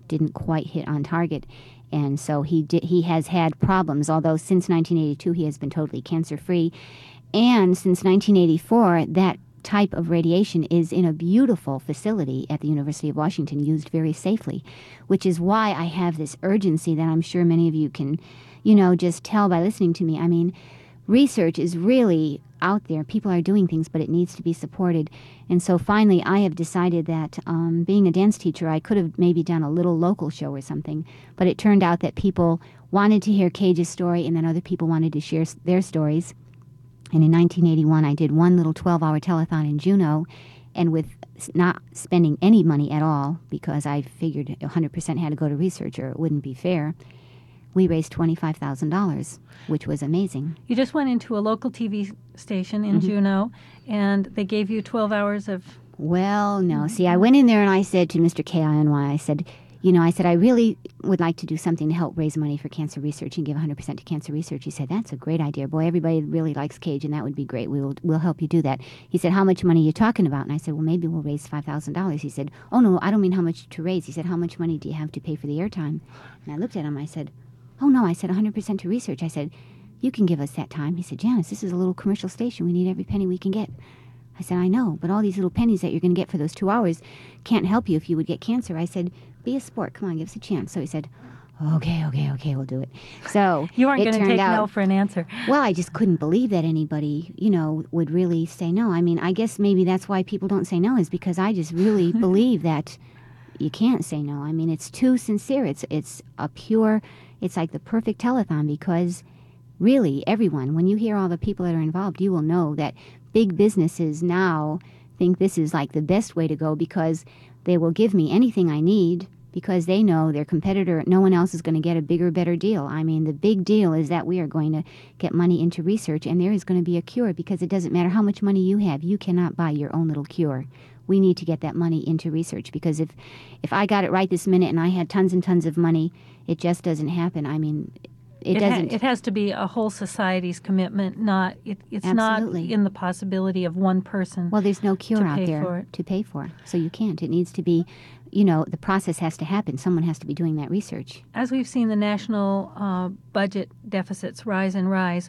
didn't quite hit on target. And so he did, he has had problems, although since nineteen eighty-two he has been totally cancer-free. And since nineteen eighty-four, that type of radiation is in a beautiful facility at the University of Washington, used very safely, which is why I have this urgency that I'm sure many of you can, you know, just tell by listening to me. I mean, research is really out there. People are doing things, but it needs to be supported. And so finally, I have decided that um, being a dance teacher, I could have maybe done a little local show or something, but it turned out that people wanted to hear Cage's story, and then other people wanted to share their stories. And in nineteen eighty-one, I did one little twelve-hour telethon in Juneau, and with not spending any money at all, because I figured one hundred percent had to go to research or it wouldn't be fair, we raised twenty-five thousand dollars, which was amazing. You just went into a local T V station in mm-hmm. Juneau, and they gave you twelve hours of... Well, no. See, I went in there and I said to Mister K I N Y, I said, you know, I said, I really would like to do something to help raise money for cancer research and give one hundred percent to cancer research. He said, that's a great idea. Boy, everybody really likes Cage, and that would be great. We will we'll help you do that. He said, how much money are you talking about? And I said, well, maybe we'll raise five thousand dollars. He said, oh, no, I don't mean how much to raise. He said, how much money do you have to pay for the airtime? And I looked at him. I said, oh, no. I said, one hundred percent to research. I said, you can give us that time. He said, Janice, this is a little commercial station. We need every penny we can get. I said, I know, but all these little pennies that you're going to get for those two hours can't help you if you would get cancer. I said, be a sport. Come on, give us a chance. So he said, okay, okay, okay, we'll do it. So you aren't going to take out, no for an answer. Well, I just couldn't believe that anybody, you know, would really say no. I mean, I guess maybe that's why people don't say no, is because I just really believe that you can't say no. I mean, it's too sincere. It's it's a pure, it's like the perfect telethon, because really everyone, when you hear all the people that are involved, you will know that big businesses now think this is like the best way to go, because they will give me anything I need, because they know their competitor, no one else is going to get a bigger, better deal. I mean, the big deal is that we are going to get money into research, and there is going to be a cure, because it doesn't matter how much money you have. You cannot buy your own little cure. We need to get that money into research, because if, if I got it right this minute and I had tons and tons of money, it just doesn't happen. I mean, it, it doesn't. Ha- it has to be a whole society's commitment, not, it, it's Absolutely. not in the possibility of one person. Well, there's no cure out there to pay for, so you can't. It needs to be, you know, the process has to happen. Someone has to be doing that research. As we've seen the national uh, budget deficits rise and rise,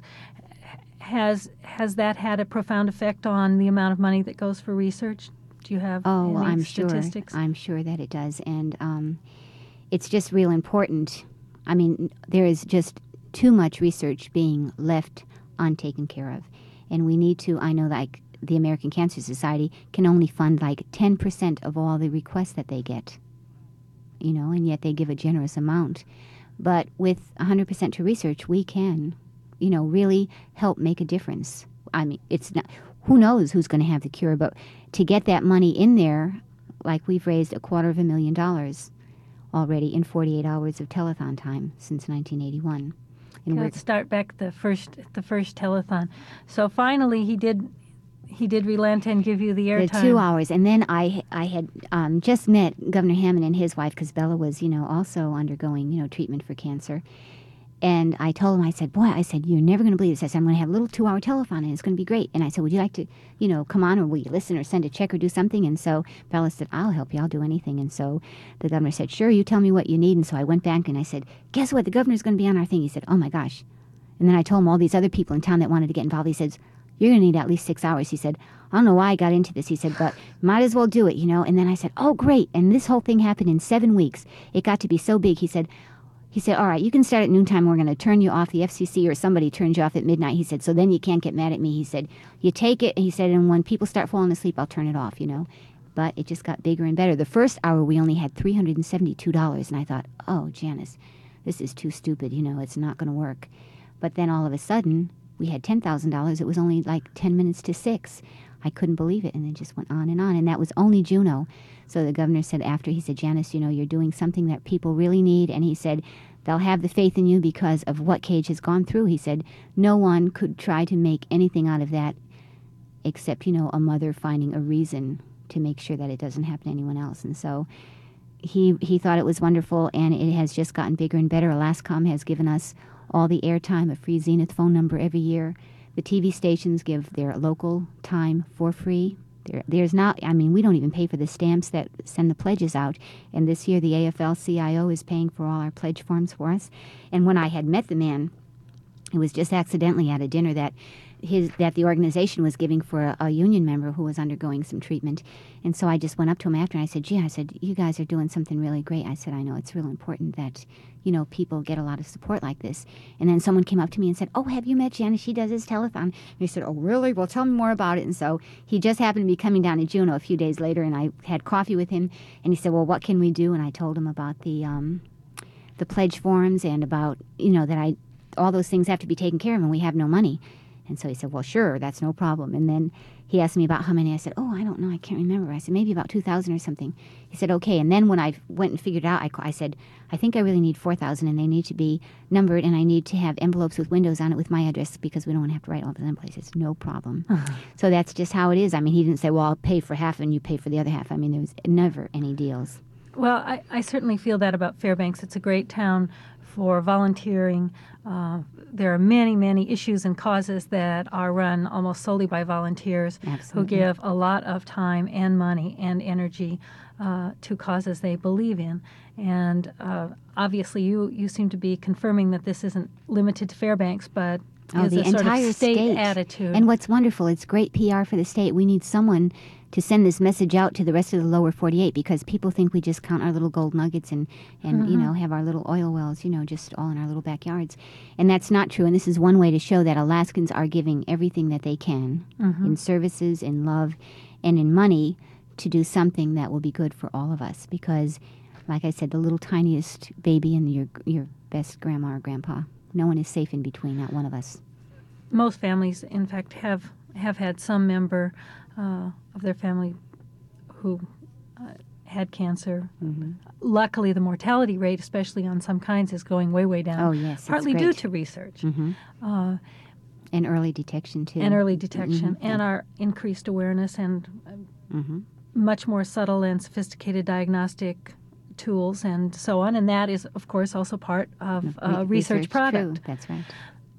has has that had a profound effect on the amount of money that goes for research? Do you have oh, any well, I'm statistics? Sure. I'm sure that it does, and um, it's just real important. I mean, there is just too much research being left untaken care of, and we need to. I know, like, the American Cancer Society can only fund like ten percent of all the requests that they get, you know, and yet they give a generous amount. But with one hundred percent to research, we can, you know, really help make a difference. I mean, it's not, who knows who's going to have the cure, but to get that money in there, like, we've raised a quarter of a million dollars already in forty-eight hours of telethon time since nineteen eighty-one. And Let's start back the first the first telethon. So finally, he did he did relent and give you the airtime. The two hours, and then I I had um, just met Governor Hammond and his wife, because Bella was, you know, also undergoing, you know, treatment for cancer. And I told him, I said, boy, I said, you're never going to believe this. I said, I'm going to have a little two-hour telethon, and it's going to be great. And I said, would you like to, you know, come on, or will you listen or send a check or do something? And so Bella said, I'll help you. I'll do anything. And so the governor said, sure, you tell me what you need. And so I went back and I said, guess what? The governor's going to be on our thing. He said, oh, my gosh. And then I told him all these other people in town that wanted to get involved. He said, you're going to need at least six hours. He said, I don't know why I got into this. He said, but might as well do it, you know. And then I said, oh, great. And this whole thing happened in seven weeks. It got to be so big. He said, He said, all right, you can start at noontime. We're going to turn you off. The F C C or somebody turns you off at midnight. He said, so then you can't get mad at me. He said, you take it. He said, and when people start falling asleep, I'll turn it off, you know. But it just got bigger and better. The first hour, we only had three hundred seventy-two dollars. And I thought, oh, Janice, this is too stupid. You know, it's not going to work. But then all of a sudden, we had ten thousand dollars. It was only like ten minutes to six. I couldn't believe it. And it just went on and on. And that was only Juneau. So the governor said after, he said, Janice, you know, you're doing something that people really need. And he said, they'll have the faith in you because of what Cage has gone through. He said, no one could try to make anything out of that except, you know, a mother finding a reason to make sure that it doesn't happen to anyone else. And so he he thought it was wonderful, and it has just gotten bigger and better. Alascom has given us all the airtime, a free Zenith phone number every year. The T V stations give their local time for free, There, there's not, I mean, we don't even pay for the stamps that send the pledges out. And this year, the A F L C I O is paying for all our pledge forms for us. And when I had met the man, it was just accidentally at a dinner that his that the organization was giving for a, a union member who was undergoing some treatment. And so I just went up to him after and I said, gee, I said, you guys are doing something really great. I said, I know it's real important that, you know, people get a lot of support like this. And then someone came up to me and said, oh, have you met Janice? She does this telethon. And he said, oh, really? Well, tell me more about it. And so he just happened to be coming down to Juneau a few days later, and I had coffee with him. And he said, well, what can we do? And I told him about the um, the pledge forms and about, you know, that I all those things have to be taken care of and we have no money. And so he said, well, sure, that's no problem. And then he asked me about how many. I said, oh, I don't know. I can't remember. I said, maybe about two thousand or something. He said, okay. And then when I went and figured it out, I, I said, I think I really need four thousand, and they need to be numbered, and I need to have envelopes with windows on it with my address because we don't want to have to write all the other places. No problem. Uh-huh. So that's just how it is. I mean, he didn't say, well, I'll pay for half and you pay for the other half. I mean, there was never any deals. Well, I, I certainly feel that about Fairbanks. It's a great town for volunteering. Uh, there are many, many issues and causes that are run almost solely by volunteers. Absolutely. Who give a lot of time and money and energy uh, to causes they believe in. And uh, obviously you, you seem to be confirming that this isn't limited to Fairbanks, but oh, is the a sort entire of state, state attitude. And what's wonderful, it's great P R for the state. We need someone to send this message out to the rest of the lower forty-eight because people think we just count our little gold nuggets and, and Mm-hmm. you know, have our little oil wells, you know, just all in our little backyards. And that's not true. And this is one way to show that Alaskans are giving everything that they can Mm-hmm. in services, in love, and in money to do something that will be good for all of us. Because, like I said, the little tiniest baby and your your best grandma or grandpa, no one is safe in between, not one of us. Most families, in fact, have have had some member uh, of their family who uh, had cancer. Mm-hmm. Luckily, the mortality rate, especially on some kinds, is going way, way down. Oh, yes, it's partly due great. to research Mm-hmm. uh, And early detection, too. and early detection, Mm-hmm. and our increased awareness and uh, Mm-hmm. much more subtle and sophisticated diagnostic tools and so on. And that is, of course, also part of a Re- research, product. True. That's right.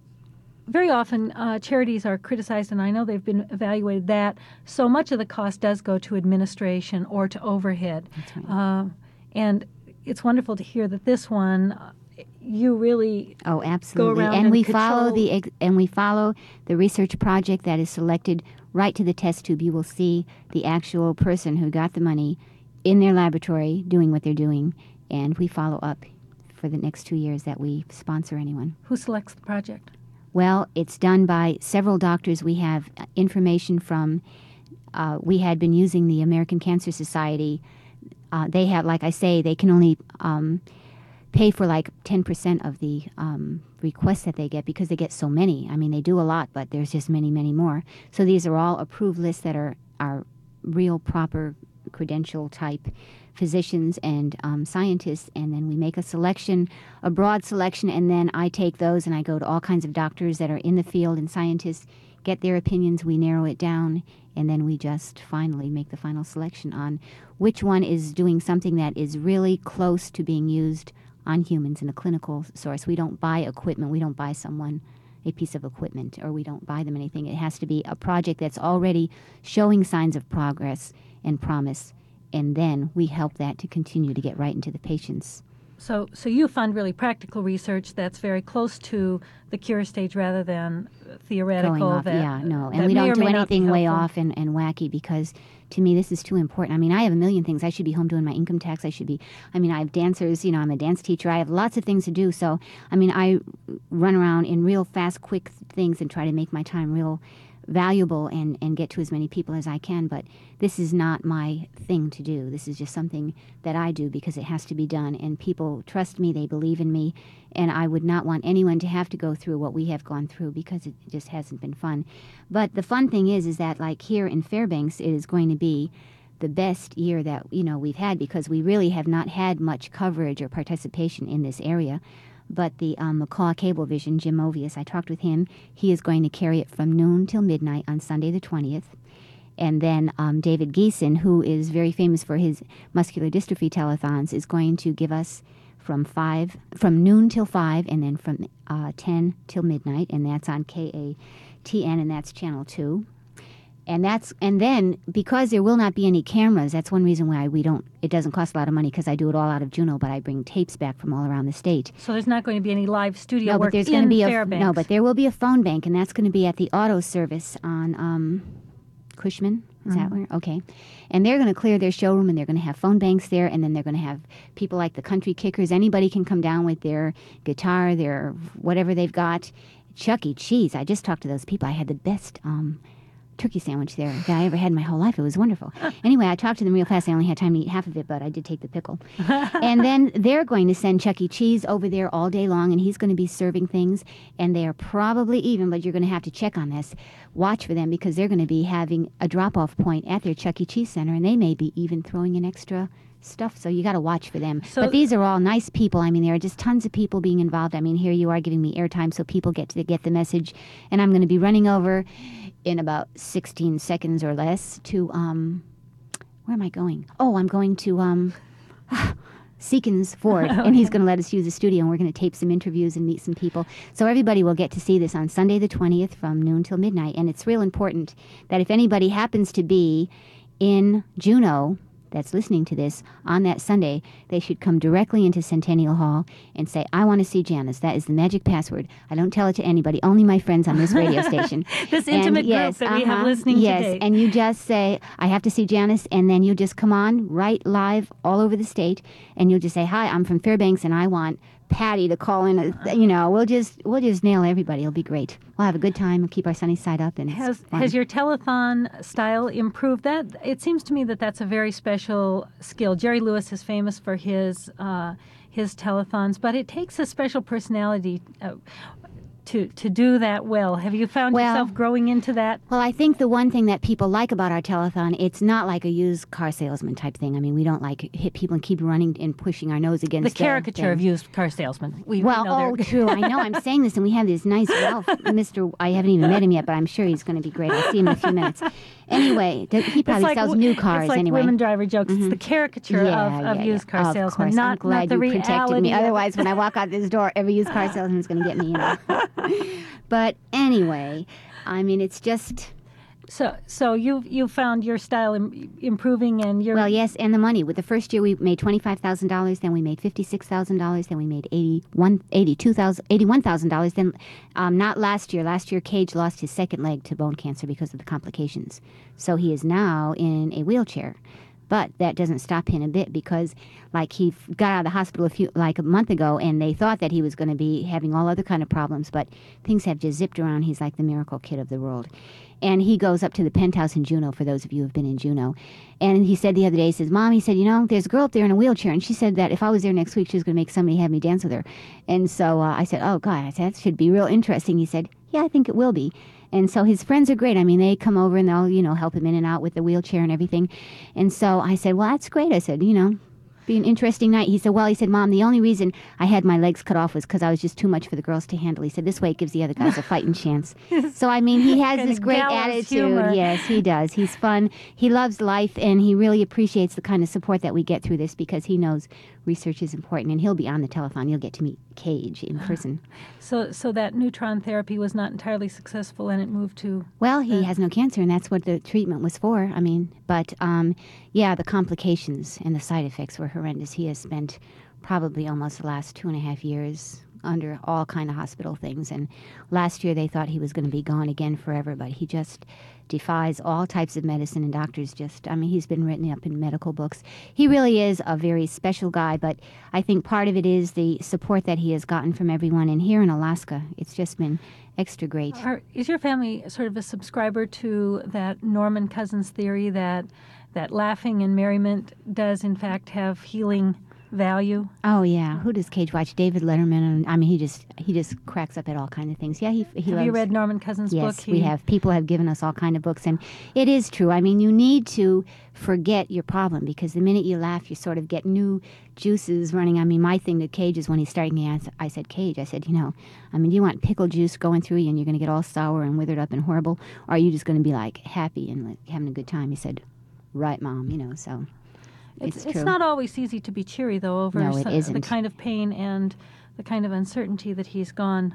Very often, uh, charities are criticized, and I know they've been evaluated, that so much of the cost does go to administration or to overhead. That's right. Uh, and it's wonderful to hear that this one, uh, you really Oh, absolutely. around and and we follow control- the ex- and we follow the research project that is selected right to the test tube. You will see the actual person who got the money in their laboratory doing what they're doing, and we follow up for the next two years that we sponsor anyone. Who selects the project? Well, it's done by several doctors. We have uh, information from, uh, we had been using the American Cancer Society. Uh, they have, like I say, they can only um, pay for like ten percent of the um, requests that they get because they get so many. I mean, they do a lot, but there's just many, many more. So these are all approved lists that are, are real, proper, credential type physicians and um, scientists, and then we make a selection, a broad selection, and then I take those and I go to all kinds of doctors that are in the field and scientists, get their opinions, we narrow it down, and then we just finally make the final selection on which one is doing something that is really close to being used on humans in a clinical source. We don't buy equipment, we don't buy someone a piece of equipment, or we don't buy them anything. It has to be a project that's already showing signs of progress and promise, and then we help that to continue to get right into the patients. So, so you fund really practical research that's very close to the cure stage rather than theoretical. Going off, that, yeah, no. And that we may don't or do may not be anything way helpful. off and, and wacky because to me this is too important. I mean, I have a million things. I should be home doing my income tax. I should be, I mean, I have dancers, you know, I'm a dance teacher. I have lots of things to do. So, I mean, I run around in real fast, quick things and try to make my time real valuable and, and get to as many people as I can, but this is not my thing to do. This is just something that I do because it has to be done, and people trust me, they believe in me, and I would not want anyone to have to go through what we have gone through because it just hasn't been fun. But the fun thing is, is that like here in Fairbanks, it is going to be the best year that, you know, we've had because we really have not had much coverage or participation in this area. But the um, Macaw Cablevision, Jim Movius, I talked with him. He is going to carry it from noon till midnight on Sunday the twentieth. And then um, David Geeson, who is very famous for his muscular dystrophy telethons, is going to give us from five, from noon till five, and then from uh, ten till midnight, and that's on K A T N, and that's Channel two. And that's and then because there will not be any cameras, that's one reason why we don't. It doesn't cost a lot of money because I do it all out of Juneau, but I bring tapes back from all around the state. So there's not going to be any live studio no, work but there's in going to be a Fairbanks. no, but there will be a phone bank, and that's going to be at the auto service on um, Cushman. Is that where? Okay. And they're going to clear their showroom, and they're going to have phone banks there, and then they're going to have people like the Country Kickers. Anybody can come down with their guitar, their whatever they've got. Chuck E. Cheese. I just talked to those people. I had the best um, turkey sandwich there that I ever had in my whole life. It was wonderful. Anyway, I talked to them real fast. I only had time to eat half of it, but I did take the pickle. And then they're going to send Chuck E. Cheese over there all day long, and he's going to be serving things. And they are probably even, but you're going to have to check on this. Watch for them because they're going to be having a drop-off point at their Chuck E. Cheese center, and they may be even throwing in extra stuff, so you got to watch for them. So, but these are all nice people. I mean, there are just tons of people being involved. I mean, here you are giving me airtime so people get to get the message, and I'm going to be running over in about sixteen seconds or less to, um, where am I going? Oh, I'm going to, um, Seekins Ford, okay. And he's going to let us use the studio, and we're going to tape some interviews and meet some people. So everybody will get to see this on Sunday the twentieth from noon till midnight, and it's real important that if anybody happens to be in Juneau that's listening to this on that Sunday, they should come directly into Centennial Hall and say, I want to see Janice. That is the magic password. I don't tell it to anybody, only my friends on this radio station. This intimate and, yes, group that we uh-huh, have listening yes, today. Yes, and you just say, I have to see Janice, and then you just come on right live all over the state, and you'll just say, hi, I'm from Fairbanks, and I want Patty to call in. A, you know, we'll just we'll just nail everybody. It'll be great. We'll have a good time. We'll keep our sunny side up. And has it's fun. Has your telethon style improved? That it seems to me that that's a very special skill. Jerry Lewis is famous for his uh, his telethons, but it takes a special personality Uh, to to do that well. Have you found well, yourself growing into that? Well, I think the one thing that people like about our telethon, it's not like a used car salesman type thing. I mean, we don't like hit people and keep running and pushing our nose against the caricature the of used car salesmen. We, well, we know oh, true. I know. I'm saying this, and we have this nice Ralph, Mister I haven't even met him yet, but I'm sure he's going to be great. I'll see him in a few minutes. Anyway, he probably like, sells new cars it's like anyway. women driver jokes. Mm-hmm. It's the caricature yeah, of, of yeah, used yeah. car of salesmen, course. not, I'm glad not the you protected reality. me. Otherwise, when I walk out this door, every used car salesman is going to get me. You know. But anyway, I mean, it's just. So, so you you found your style Im- improving, and your well, yes, and the money. With the first year, we made twenty five thousand dollars. Then we made fifty six thousand dollars. Then we made eighty one, eighty two thousand, eighty one thousand dollars. Then, um, not last year. Last year, Cage lost his second leg to bone cancer because of the complications. So he is now in a wheelchair. But that doesn't stop him a bit because, like, he f- got out of the hospital a few, like a month ago, and they thought that he was going to be having all other kind of problems. But things have just zipped around. He's like the miracle kid of the world. And he goes up to the penthouse in Juneau, for those of you who have been in Juneau. And he said the other day, he says, Mom, he said, you know, there's a girl up there in a wheelchair. And she said that if I was there next week, she was going to make somebody have me dance with her. And so uh, I said, oh, God, I said, that should be real interesting. He said, yeah, I think it will be. And so his friends are great. I mean, they come over and they'll, you know, help him in and out with the wheelchair and everything. And so I said, well, that's great. I said, you know, be an interesting night. He said, well, he said, Mom, the only reason I had my legs cut off was because I was just too much for the girls to handle. He said, this way it gives the other guys a fighting chance. So, I mean, he has Kind this of great gallows attitude. humor. Yes, he does. He's fun. He loves life, and he really appreciates the kind of support that we get through this because he knows research is important, and he'll be on the telethon. You'll get to meet Cage in person. So, so that neutron therapy was not entirely successful, and it moved to. Well, he uh, has no cancer, and that's what the treatment was for. I mean, but um, yeah, the complications and the side effects were horrendous. He has spent probably almost the last two and a half years under all kind of hospital things, and last year they thought he was going to be gone again forever, but he just defies all types of medicine, and doctors just, I mean, he's been written up in medical books. He really is a very special guy, but I think part of it is the support that he has gotten from everyone, and here in Alaska, it's just been extra great. Are, is your family sort of a subscriber to that Norman Cousins theory that that laughing and merriment does in fact have healing value? Oh yeah, who does Cage watch? David Letterman, and I mean, he just he just cracks up at all kind of things. Yeah, he he have loves, you read Norman Cousins' yes, book? we have. People have given us all kind of books, and it is true. I mean, you need to forget your problem because the minute you laugh, you sort of get new juices running. I mean, my thing to Cage is when he's starting me, I, I said, Cage, I said, you know, I mean, do you want pickle juice going through you and you're going to get all sour and withered up and horrible, or are you just going to be like happy and like, having a good time? He said, right, Mom, you know, so. It's, It's it's true. not always easy to be cheery, though, over No, it some- the isn't. kind of pain and the kind of uncertainty that he's gone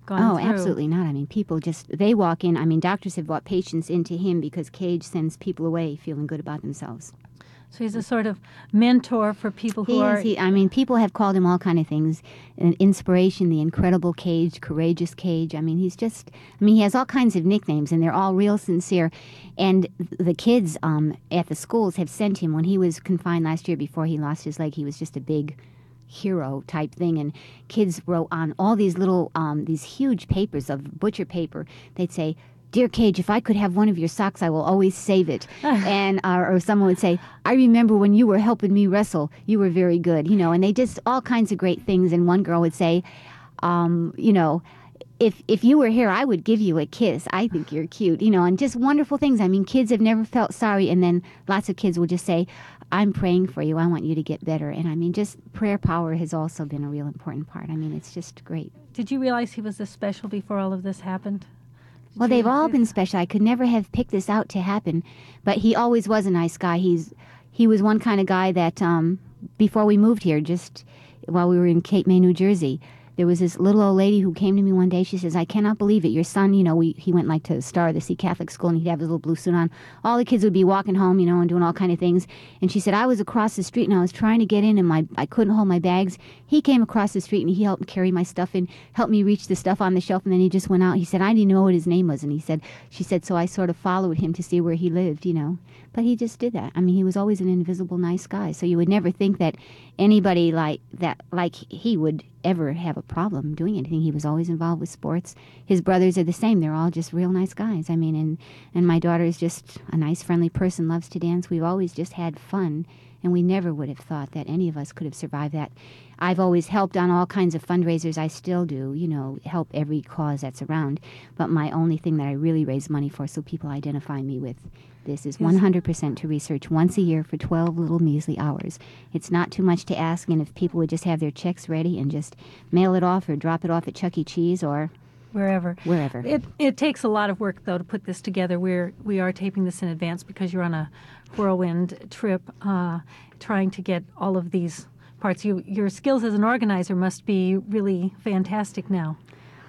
gone Oh, through. absolutely not. I mean, people just, they walk in. I mean, doctors have brought patients into him because Cage sends people away feeling good about themselves. So he's a sort of mentor for people who He are... is. He, I mean, people have called him all kind of things. An inspiration, the incredible Cage, courageous Cage. I mean, he's just, I mean, he has all kinds of nicknames, and they're all real sincere. And the kids um, at the schools have sent him, when he was confined last year before he lost his leg, he was just a big hero type thing, and kids wrote on all these little, um, these huge papers of butcher paper. They'd say, "Dear Cage, if I could have one of your socks, I will always save it." and uh, or someone would say, "I remember when you were helping me wrestle. You were very good." You know, and they just all kinds of great things. And one girl would say, um, you know, if if you were here, I would give you a kiss. I think you're cute. You know, and just wonderful things. I mean, kids have never felt sorry. And then lots of kids will just say, "I'm praying for you. I want you to get better." And I mean, just prayer power has also been a real important part. I mean, it's just great. Did you realize he was this special before all of this happened? Did Well, you- they've all been special. I could never have picked this out to happen, but he always was a nice guy. He's he was one kind of guy that um, before we moved here, just while we were in Cape May, New Jersey, there was this little old lady who came to me one day. She says, "I cannot believe it. Your son, you know, we he went like to Star of the Sea Catholic School, and he'd have his little blue suit on. All the kids would be walking home, you know, and doing all kind of things." And she said, "I was across the street, and I was trying to get in, and my I couldn't hold my bags. He came across the street, and he helped carry my stuff in, helped me reach the stuff on the shelf, and then he just went out." He said, "I didn't know what his name was." And he said, she said, "So I sort of followed him to see where he lived, you know." But he just did that. I mean, he was always an invisible nice guy. So you would never think that anybody like that, like he would ever have a problem doing anything. He was always involved with sports. His brothers are the same. They're all just real nice guys. I mean, and, and my daughter is just a nice, friendly person, loves to dance. We've always just had fun, and we never would have thought that any of us could have survived that. I've always helped on all kinds of fundraisers. I still do, you know, help every cause that's around. But my only thing that I really raise money for, so people identify me with this, is one hundred percent to research once a year for twelve little measly hours. It's not too much to ask, and if people would just have their checks ready and just mail it off or drop it off at Chuck E. Cheese or wherever. wherever. It it takes a lot of work, though, to put this together. We're we are taping this in advance because you're on a whirlwind trip, uh, trying to get all of these parts. You your skills as an organizer must be really fantastic now.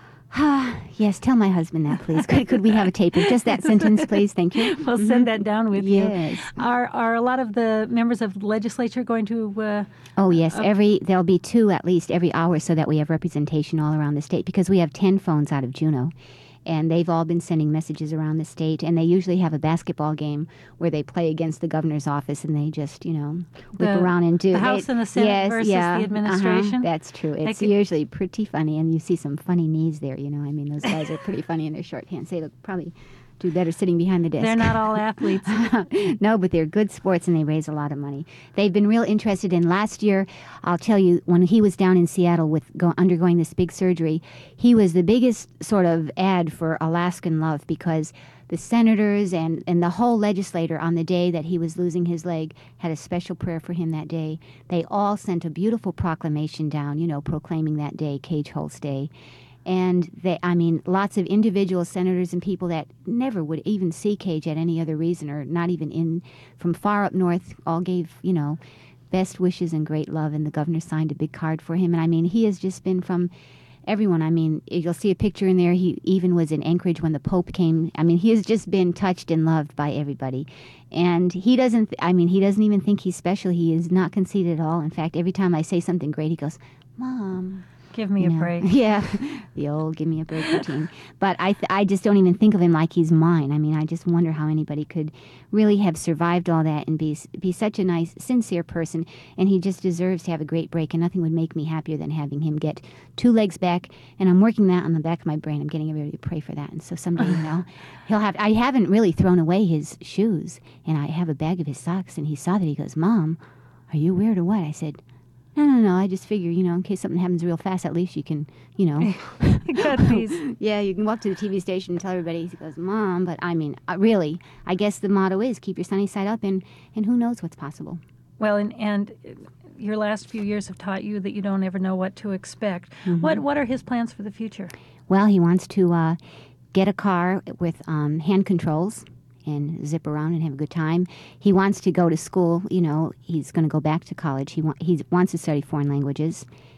Yes, tell my husband that, please. Could, could we have a tape of just that sentence, please? Thank you. We'll send that down with Yes. you. Are are a lot of the members of the legislature going to? Uh, Oh, yes. Every there'll be two at least every hour so that we have representation all around the state, because we have ten phones out of Juneau. And they've all been sending messages around the state. And they usually have a basketball game where they play against the governor's office, and they just, you know, whip The- around and do the House they- and the Senate yes, versus yeah, the administration? Uh-huh, that's true. It's could- usually pretty funny, and you see some funny knees there. You know, I mean, those guys are pretty funny in their short pants. They look probably do better sitting behind the desk. they're not all athletes. No, but they're good sports, and they raise a lot of money. They've been real interested in last year. I'll tell you, when he was down in Seattle with go, undergoing this big surgery, he was the biggest sort of ad for Alaskan love, because the senators and, and the whole legislature on the day that he was losing his leg had a special prayer for him that day. They all sent a beautiful proclamation down, you know, proclaiming that day, Cage Holt's Day. And they, I mean, lots of individual senators and people that never would even see Cage at any other reason, or not even in, from far up north, all gave, you know, best wishes and great love. And the governor signed a big card for him. And I mean, he has just been from everyone. I mean, you'll see a picture in there. He even was in Anchorage when the Pope came. I mean, he has just been touched and loved by everybody. And he doesn't, I mean, he doesn't even think he's special. He is not conceited at all. In fact, every time I say something great, he goes, "Mom, Give me you a know." break. Yeah, the old give me a break routine. But I, th- I just don't even think of him like he's mine. I mean, I just wonder how anybody could really have survived all that and be s- be such a nice, sincere person. And he just deserves to have a great break. And nothing would make me happier than having him get two legs back. And I'm working that on the back of my brain. I'm getting everybody to pray for that. And so someday, you know, he'll have. I haven't really thrown away his shoes, and I have a bag of his socks. And he saw that. He goes, "Mom, are you weird or what?" I said, No, no, no. I just figure, you know, in case something happens real fast, at least you can, you know. Good, please. Yeah, you can walk to the T V station and tell everybody. He goes, "Mom," but I mean, uh, really, I guess the motto is keep your sunny side up, and, and who knows what's possible. Well, and, and your last few years have taught you that you don't ever know what to expect. Mm-hmm. What What are his plans for the future? Well, he wants to uh, get a car with um, hand controls and zip around and have a good time. He wants to go to school. You know, he's going to go back to college. He, wa- he wants to study foreign languages.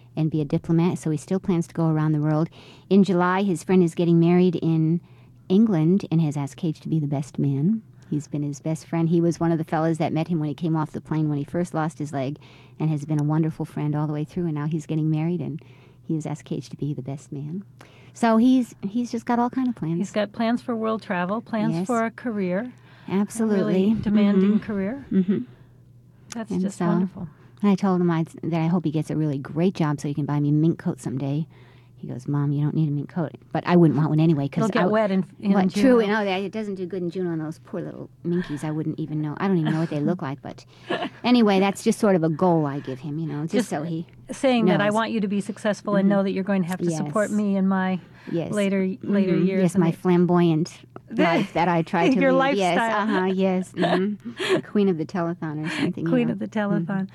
and be a diplomat, so he still plans to go around the world. In July, his friend is getting married in England and has asked Cage to be the best man. He's been his best friend. He was one of the fellas that met him when he came off the plane when he first lost his leg, and has been a wonderful friend all the way through, and now he's getting married, and he has asked Cage to be the best man. So he's he's just got all kind of plans. He's got plans for world travel, plans Yes. for a career. Absolutely. A really demanding Mhm. career. Mhm. That's And just so- wonderful. I told him I'd, that I hope he gets a really great job so he can buy me a mink coat someday. He goes, Mom, you don't need a mink coat. But I wouldn't want one anyway. Cause It'll get I, wet in, in What, June. true, and oh, that- it doesn't do good in June on those poor little minkies. I wouldn't even know. I don't even know what they look like. But anyway, that's just sort of a goal I give him, you know, just, Just so he, Saying that I knows. want you to be successful and know that you're going to have to support Yes. me in my yes. later later Mhm. years. Yes, and my it- flamboyant life that I try to Your lead. Yes, lifestyle. uh-huh, yes. hmm The queen of the telethon or something. you Queen know. of the telethon.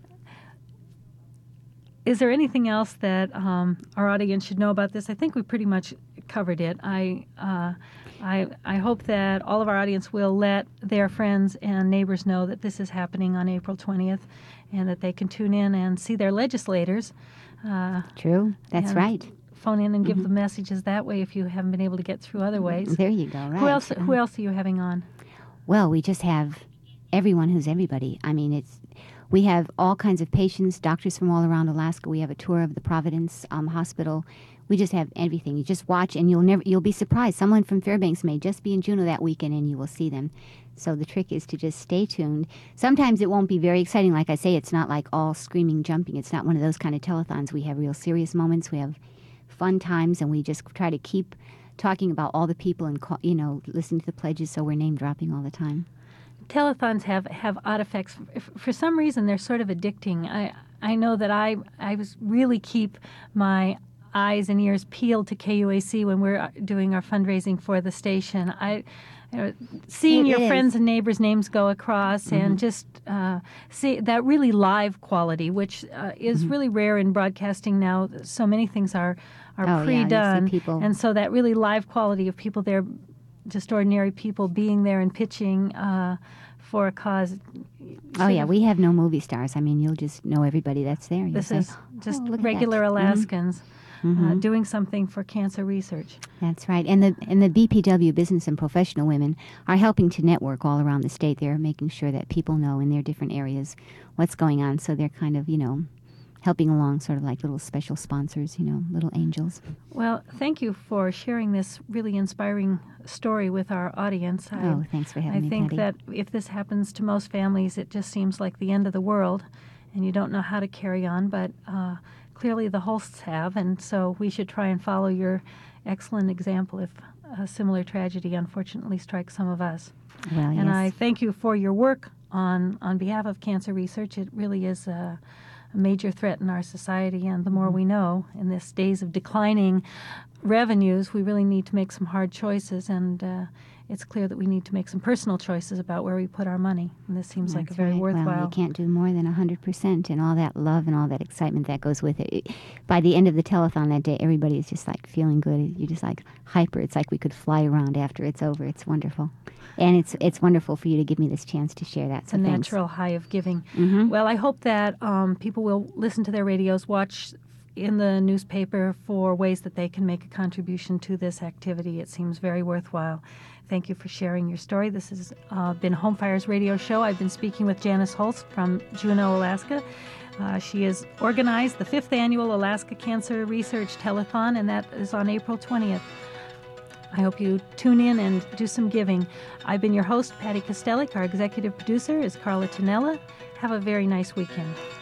Is there anything else that um, our audience should know about this? I think we pretty much covered it. I, uh, I, I hope that all of our audience will let their friends and neighbors know that this is happening on April twentieth, and that they can tune in and see their legislators. Uh, True, that's and right. phone in and give the messages that way if you haven't been able to get through other ways. There you go, right. Who else? Who else are you having on? Well, we just have everyone who's everybody. I mean, it's we have all kinds of patients, doctors from all around Alaska. We have a tour of the Providence um, Hospital. We just have everything. You just watch, and you'll never you'll be surprised. Someone from Fairbanks may just be in Juneau that weekend, and you will see them. So the trick is to just stay tuned. Sometimes it won't be very exciting. Like I say, it's not like all screaming, jumping. It's not one of those kind of telethons. We have real serious moments. We have fun times, and we just try to keep talking about all the people and call, you know, listening to the pledges. So we're name dropping all the time. Telethons have, have odd effects. F- For some reason, they're sort of addicting. I I know that I I was really keep my eyes and ears peeled to K U A C when we're doing our fundraising for the station. I you know, seeing It your is. friends and neighbors' names go across, Mm-hmm. and just uh, see that really live quality, which uh, is Mm-hmm. really rare in broadcasting now. So many things are are Oh, yeah, you see pre-done, people- and so that really live quality of people there, just ordinary people being there and pitching uh, for a cause. Oh yeah, we have no movie stars. I mean, you'll just know everybody that's there. You'll This say, is just "Oh, look at regular that." Mhm. Alaskans uh, Mhm. doing something for cancer research. That's right. And the and the B P W business and professional women are helping to network all around the state. They're making sure that people know in their different areas what's going on. So they're kind of, you know, helping along, sort of like little special sponsors, you know, little angels. Well, thank you for sharing this really inspiring story with our audience. I, Oh, thanks for having I me, think Patty. that if this happens to most families, it just seems like the end of the world, and you don't know how to carry on. But uh, clearly, the Holsts have, and so we should try and follow your excellent example if a similar tragedy unfortunately strikes some of us. Well, And yes. I thank you for your work on, on behalf of cancer research. It really is a, a major threat in our society, and the more Mm-hmm. we know in this days of declining revenues, we really need to make some hard choices, and uh, it's clear that we need to make some personal choices about where we put our money, and this seems like a That's very right. worthwhile. Well, you can't do more than one hundred percent, and all that love and all that excitement that goes with it. It- By the end of the telethon that day, everybody is just like feeling good. You're just like hyper. It's like we could fly around after it's over. It's wonderful. And it's it's wonderful for you to give me this chance to share that. So the thanks. natural high of giving. Mhm. Well, I hope that um, people will listen to their radios, watch in the newspaper for ways that they can make a contribution to this activity. It seems very worthwhile. Thank you for sharing your story. This has uh, been Home Fire's radio show. I've been speaking with Janice Holst from Juneau, Alaska. Uh, she has organized the fifth annual Alaska Cancer Research Telethon, and that is on April twentieth. I hope you tune in and do some giving. I've been your host, Patty Kostelik. Our executive producer is Carla Tonella. Have a very nice weekend.